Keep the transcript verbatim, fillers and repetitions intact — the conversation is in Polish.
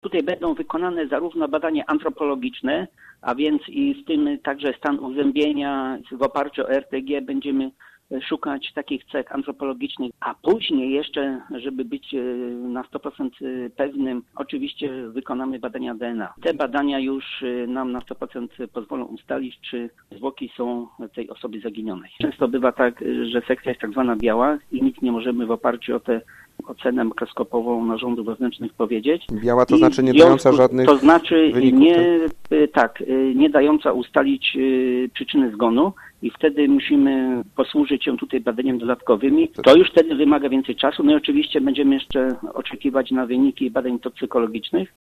Tutaj będą wykonane zarówno badania antropologiczne, a więc i z tym także stan uzębienia w oparciu o R T G będziemy szukać takich cech antropologicznych, a później jeszcze, żeby być na sto procent pewnym, oczywiście wykonamy badania D N A. Te badania już nam na sto procent pozwolą ustalić, czy zwłoki są tej osoby zaginionej. Często bywa tak, że sekcja jest tak zwana biała i nic nie możemy w oparciu o tę ocenę makroskopową narządów wewnętrznych powiedzieć. Biała to znaczy nie dająca żadnych To znaczy wyników, nie, tak, nie dająca ustalić przyczyny zgonu i wtedy musimy posłużyć się tutaj badaniami dodatkowymi. To już wtedy wymaga więcej czasu. No i oczywiście będziemy jeszcze oczekiwać na wyniki badań toksykologicznych.